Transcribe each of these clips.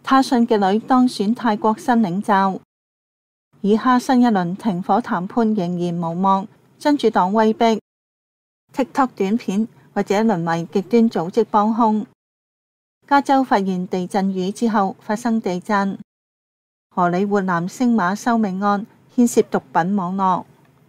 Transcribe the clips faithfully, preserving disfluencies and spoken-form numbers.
他信嘅女當選泰國新領袖。以哈新一輪停火談判仍然無望，真主黨威逼 TikTok 短片或者淪為極端組織幫兇。加州發現地震雨之後發生地震。荷里活男星馬修命案牽涉毒品網絡。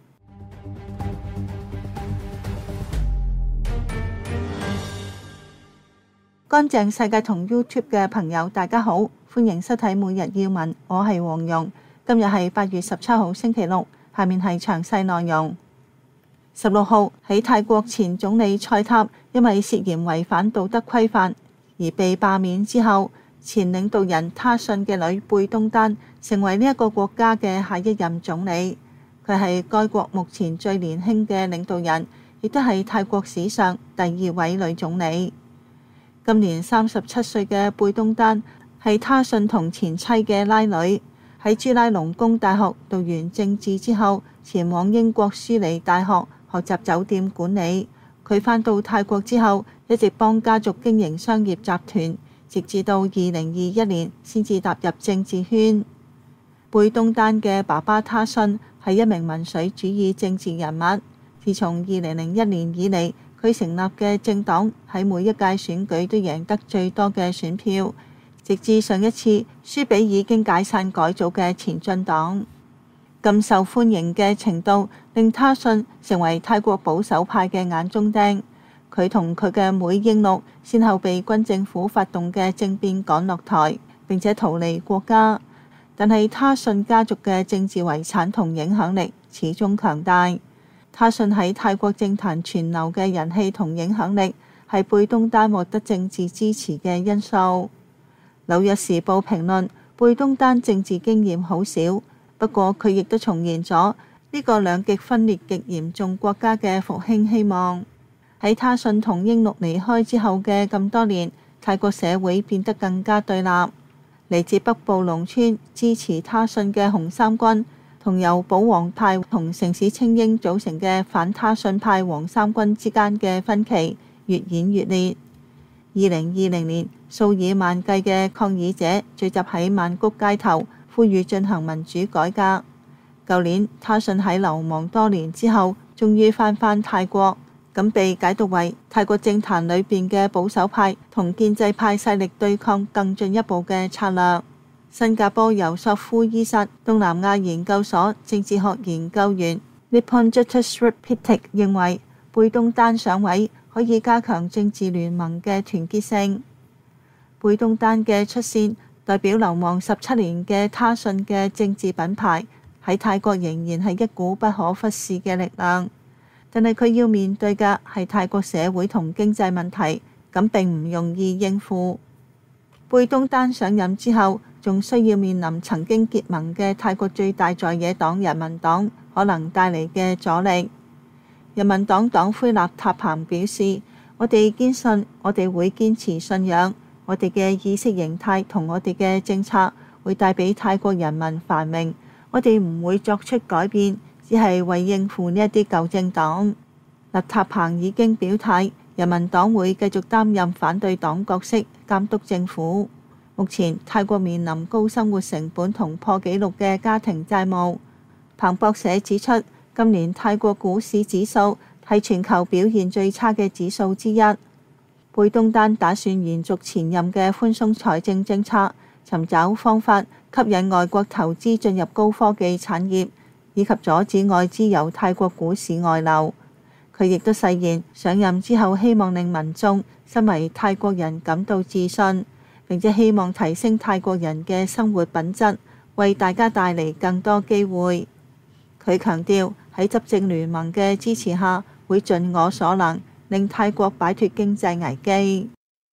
乾淨世界同 YouTube 嘅朋友大家好，歡迎收睇每日要聞，我係黃蓉。今日係八月十七號星期六，下面係詳細內容。十六號喺泰國前總理賽塔因為涉嫌違反道德規範而被罷免之後，前領導人他信嘅女貝東丹成為呢一個國家嘅下一任總理。佢係該國目前最年輕嘅領導人，亦都係泰國史上第二位女總理。今年三十七歲嘅貝東丹係他信同前妻嘅拉女，喺朱拉隆功大學讀完政治之後，前往英國舒尼大學學習酒店管理。佢返到泰國之後，一直幫家族經營商業集團，直至到二零二一年先至踏入政治圈。貝東丹嘅爸爸他信係一名民粹主義政治人物，自從二零零一年以嚟，佢成立嘅政黨喺每一屆選舉都贏得最多嘅選票，直至上一次輸俾已經解散改組嘅前進黨。咁受歡迎嘅程度令他信成為泰國保守派嘅眼中釘。佢同佢嘅妹英祿先後被軍政府發動嘅政變趕落台，並且逃離國家。但係他信家族嘅政治遺產同影響力始終強大。他信喺泰國政壇傳流嘅人氣同影響力係貝東丹獲得政治支持嘅因素。紐約時報評論，貝東丹政治經驗好少，不過佢亦都重現咗呢個兩極分裂極嚴重國家嘅復興希望。喺他信同英祿離開之後嘅咁多年，泰國社會變得更加對立。嚟自北部農村支持他信嘅紅衫軍，同由保皇派同城市精英組成嘅反他信派黃衫軍之間嘅分歧越演越烈。二零二零年，數以萬計嘅抗議者聚集喺曼谷街頭，呼籲進行民主改革。舊年，他信喺流亡多年之後，終於返返泰國，咁被解讀為泰國政壇裏邊嘅保守派同建制派勢力對抗更進一步嘅策略。新加坡尤索夫伊薩東南亞研究所政治學研究員 Nippon Jyotisripitik 認為，貝東丹上位可以加強政治聯盟嘅團結性。貝東丹嘅出線代表流亡十七年嘅他信嘅政治品牌喺泰國仍然係一股不可忽視嘅力量，但係佢要面對嘅係泰國社會同經濟問題，咁並唔容易應付。貝東丹上任之後，仲需要面臨曾經結盟嘅泰國最大在野黨人民黨可能帶嚟嘅阻力。人民黨黨魁納塔彭表示：我哋堅信，我哋會堅持信仰，我哋嘅意識形態同我哋嘅政策會帶俾泰國人民繁榮，我哋唔會作出改變，只係為應付呢一啲舊政黨。納塔彭已經表態，人民黨會繼續擔任反對黨角色，監督政府。目前泰國面臨高生活成本同破紀錄嘅家庭債務。彭博社指出，今年泰國股市指數係全球表現最差嘅指數之一。貝東丹打算延續前任嘅寬鬆財政政策，尋找方法吸引外國投資進入高科技產業，以及阻止外資由泰國股市外流。佢亦都誓言上任之後希望令民眾身為泰國人感到自信，並且希望提升泰國人嘅生活品質，為大家帶嚟更多機會。佢強調喺執政聯盟嘅支持下，會盡我所能令泰國擺脫經濟危機。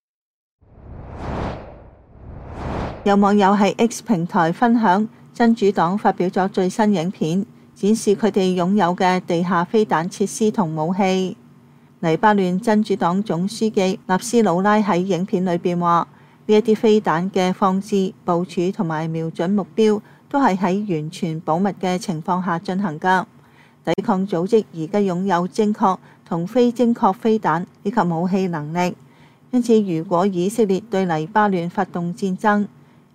有網友喺 X 平台分享，真主黨發表咗最新影片，展示佢哋擁有嘅地下飛彈設施同武器。黎巴嫩真主黨總書記納斯魯拉喺影片裏邊話：呢一啲飛彈嘅放置、部署同埋瞄準目標都係喺完全保密嘅情況下進行㗎。抵抗組織而家擁有精確同非精確飛彈以及武器能力，因此如果以色列對黎巴嫩發動戰爭，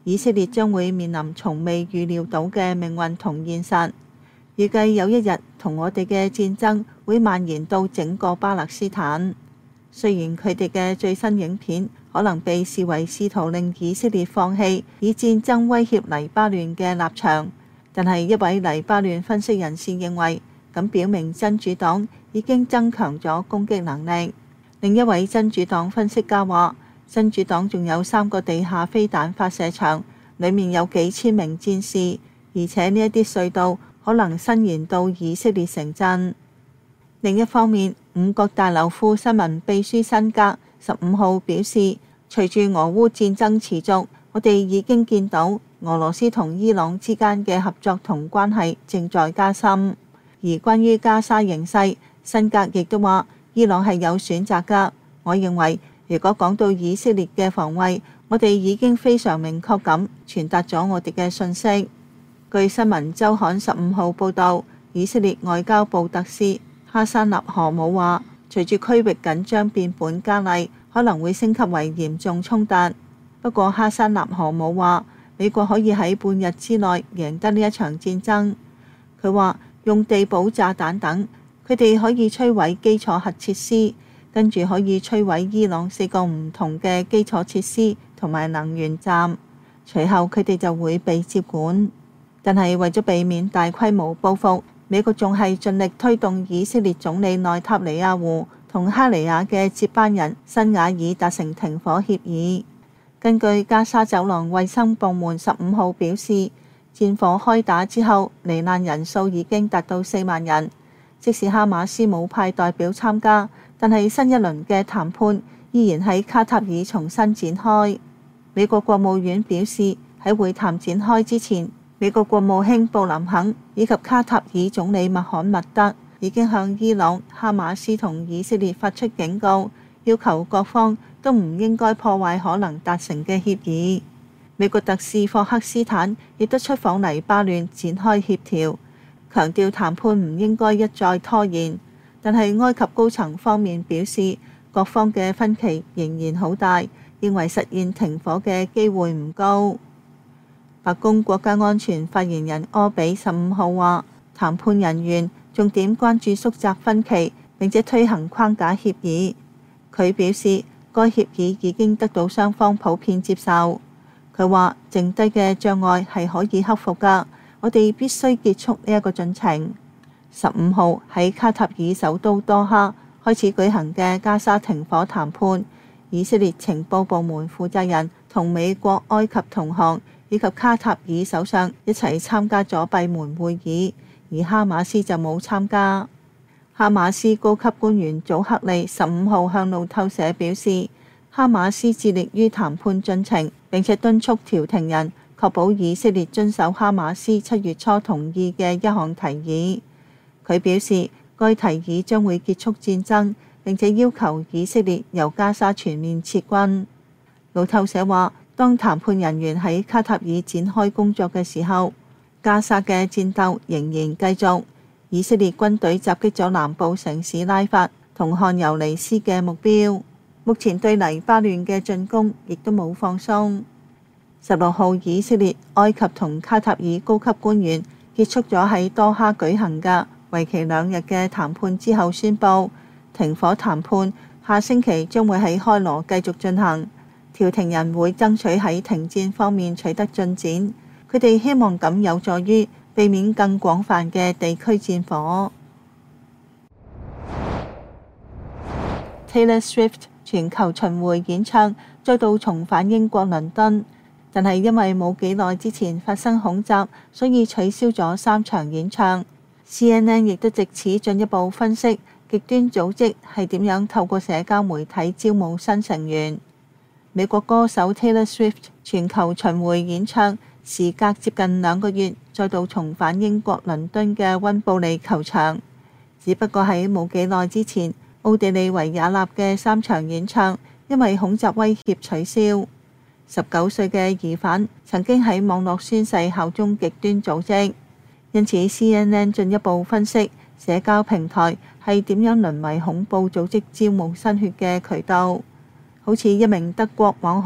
以色列將會面臨從未預料到嘅命運同現實。預計有一日同我哋嘅戰爭會蔓延到整個巴勒斯坦。雖然佢哋嘅最新影片可能被視為試圖令以色列放棄以戰爭威脅黎巴嫩嘅立場，但係一位黎巴嫩分析人士認為，咁表明真主黨已經增強咗攻擊能力。另一位真主黨分析家話，真主黨仲有三個地下飛彈發射場，裡面有幾千名戰士，而且呢一啲隧道可能伸延到以色列城鎮。另一方面，五角大樓副新聞秘書辛格十五號表示，隨住俄烏戰爭持續，我哋已經見到俄羅斯同伊朗之間嘅合作同關係正在加深。而關於加沙形勢，辛格亦都話，伊朗係有選擇㗎。我認為，如果講到以色列嘅防衛，我哋已經非常明確咁傳達咗我哋嘅訊息。據新聞週刊十五號報導，以色列外交部特使哈山納河姆話，隨住區域緊張變本加厲，可能會升級為嚴重衝突。不過哈山納河姆話，美國可以喺半日之內贏得呢一場戰爭。佢話用地堡炸彈等，佢哋可以摧毀基礎核設施，跟住可以摧毀伊朗四個唔同嘅基礎設施同埋能源站，隨後佢哋就會被接管。但係為咗避免大規模報復，美國仲係盡力推動以色列總理內塔尼亞胡同哈尼亞嘅接班人辛瓦爾達成停火協議。根據加沙走廊衛生部門十五號表示，戰火開打之後，罹難人數已經達到四萬人。即使哈馬斯冇派代表參加，但係新一輪嘅談判依然喺卡塔爾重新展開。美國國務院表示，喺會談展開之前，美國國務卿布林肯以及卡塔爾總理穆罕默德已經向伊朗、哈馬斯同以色列發出警告，要求各方都唔應該破壞可能達成嘅協議。美國特使霍克斯坦亦都出訪黎巴嫩展開協調，強調談判唔應該一再拖延。但係埃及高層方面表示，各方嘅分歧仍然好大，認為實現停火嘅機會唔高。白宮國家安全發言人柯比十五號話，談判人員重點關注縮窄分歧，並且推行框架協議。佢表示，該協議已經得到雙方普遍接受。佢話，剩低嘅障礙係可以克服㗎，我哋必須結束呢一個進程。十五號喺卡塔爾首都多哈開始舉行嘅加沙停火談判，以色列情報部門負責人同美國、埃及同行以及卡塔爾首相一齊參加咗閉門會議，而哈馬斯就冇參加。哈馬斯高級官員祖克利十五號向路透社表示，哈馬斯致力於談判進程，並且敦促調停人確保以色列遵守哈馬斯七月初同意嘅一項提議。佢表示，該提議將會結束戰爭，並且要求以色列由加沙全面撤軍。路透社話，當談判人員喺卡塔爾展開工作嘅時候，加沙嘅戰鬥仍然繼續。以色列軍隊襲擊咗南部城市拉法同漢尤尼斯嘅目標。目前對黎巴嫩嘅進攻亦都冇放鬆。十六號，以色列、埃及同卡塔爾高級官員結束咗喺多哈舉行嘅為期兩日嘅談判之後，宣布停火談判下星期將會喺開羅繼續進行。調停人會爭取喺停戰方面取得進展，佢哋希望咁有助於避免更廣泛嘅地區戰火。Taylor Swift 全球巡迴演唱再度重返英國倫敦，但係因為冇幾耐之前發生恐襲，所以取消咗三場演唱。C N N 亦都藉此進一步分析極端組織係點樣透過社交媒體招募新成員。美國歌手 Taylor Swift 全球巡迴演唱，時隔接近兩個月，再度重返英國倫敦嘅溫布利球場。只不過喺冇幾耐之前，奧地利維也納嘅三場演唱因為恐襲威脅取消。十九歲嘅疑犯曾經喺網絡宣誓效忠極端組織，因此 C N N 進一步分析社交平台係點樣淪為恐怖組織招募新血嘅渠道。好似一名德國網紅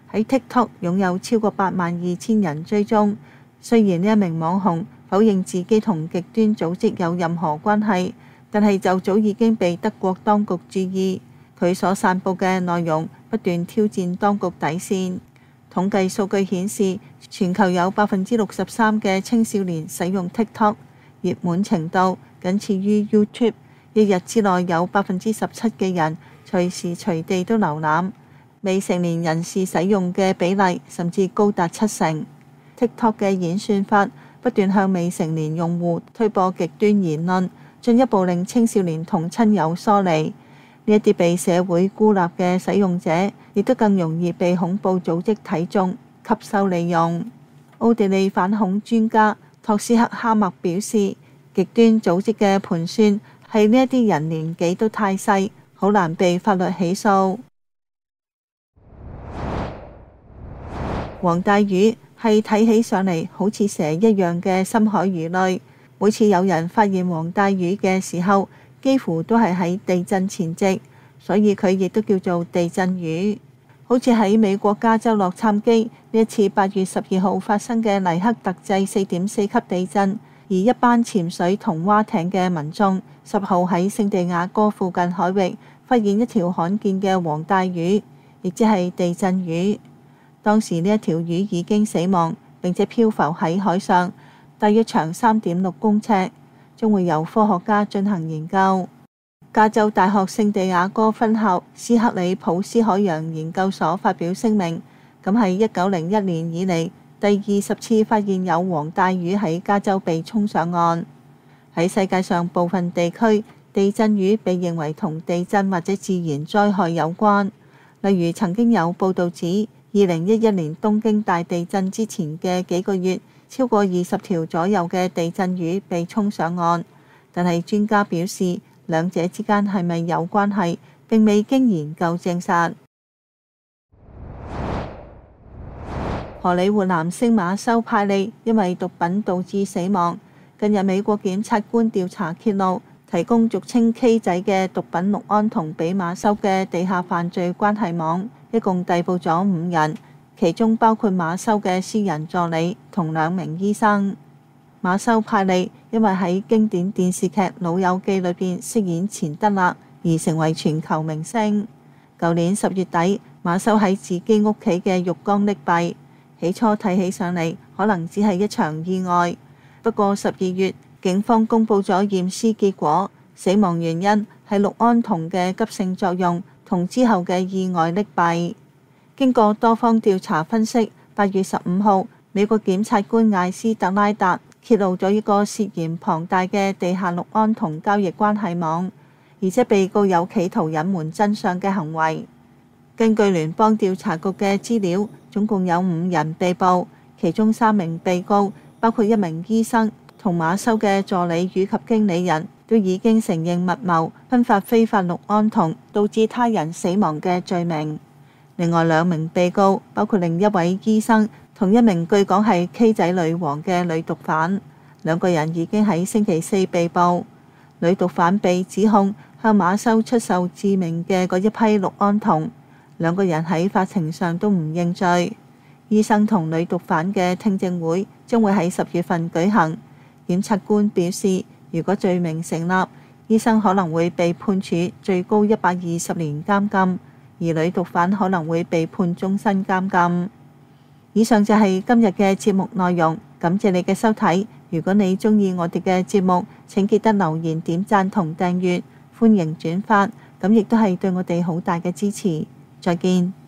喺 TikTok 擁有超過八萬二千人追蹤。雖然呢一名網紅否認自己同極端組織有任何關係，但係就早已經被德國當局注意。佢所散佈嘅內容不斷挑戰當局底線。統計數據顯示，全球有百分之六十三嘅青少年使用 TikTok， 熱門程度僅次於 YouTube。一日之內有百分之十七嘅人隨時隨地都瀏覽，未成年人士使用嘅比例甚至高達七成。TikTok 嘅演算法不斷向未成年用戶推播極端言論，進一步令青少年同親友疏離。呢一啲被社會孤立嘅使用者，亦都更容易被恐怖組織睇中、吸收利用。奧地利反恐專家托斯克哈默表示，極端組織嘅盤算係呢一啲人年紀都太細，好難被法律起訴。黃帶魚係睇起上嚟好似蛇一樣嘅深海魚類。每次有人發現黃帶魚嘅時候，幾乎都係喺地震前夕，所以佢亦都叫做地震魚。好似喺美國加州洛杉磯呢一次八月十二號發生嘅黎克特制四點四級地震，而一班潛水同蛙艇嘅民眾十號喺聖地亞哥附近海域發現一條罕見嘅黃帶魚，亦即係地震魚。當時呢一條魚已經死亡，並且漂浮喺海上，大約長三點六公尺，將會由科學家進行研究。加州大學聖地亞哥分校斯克里普斯海洋研究所發表聲明，咁係一九零一年以嚟第二十次發現有黃帶魚喺加州被沖上岸。喺世界上部分地區，地震魚被認為同地震或者自然災害有關，例如曾經有報導指，二零一一年東京大地震之前嘅幾個月，超過二十條左右嘅地震魚被沖上岸，但係專家表示，兩者之間係咪有關係，並未經研究證實。荷里活男星馬修派利因為毒品導致死亡。近日美國檢察官調查揭露，提供俗稱 K 仔嘅毒品氯胺酮俾馬修嘅地下犯罪關係網，一共逮捕咗五人，其中包括馬修嘅私人助理同兩名醫生。馬修派利因為喺經典電視劇《老友記》裏邊飾演錢德勒而成為全球明星。舊年十月底，馬修喺自己屋企嘅浴缸溺斃，起初睇起上嚟可能只係一場意外。不過十二月，警方公布咗驗屍結果，死亡原因係氯胺酮嘅急性作用同之後嘅意外溺斃。經過多方調查分析，八月十五號，美國檢察官艾斯特拉達揭露咗一個涉嫌龐大嘅地下氯胺酮交易關係網，而且被告有企圖隱瞞真相嘅行為。根據聯邦調查局嘅資料，總共有五人被捕，其中三名被告，包括一名醫生同馬修嘅助理以及經理人，都已經承認密謀分發非法氯胺酮導致他人死亡嘅罪名。另外兩名被告，包括另一位醫生同一名據講係 K 仔女王嘅女毒販，兩個人已經喺星期四被捕。女毒販被指控向馬修出售致命嘅嗰一批氯胺酮，兩個人喺法庭上都唔認罪。醫生同女毒販嘅聽證會將會喺十月份舉行。檢察官表示，如果罪名成立，醫生可能會被判處最高一百二十年監禁，而女毒販可能會被判終身監禁。以上就係今日嘅節目內容，感謝你嘅收睇。如果你鍾意我哋嘅節目，請記得留言、點讚同訂閱，歡迎轉發，咁亦都係對我哋好大嘅支持。再見。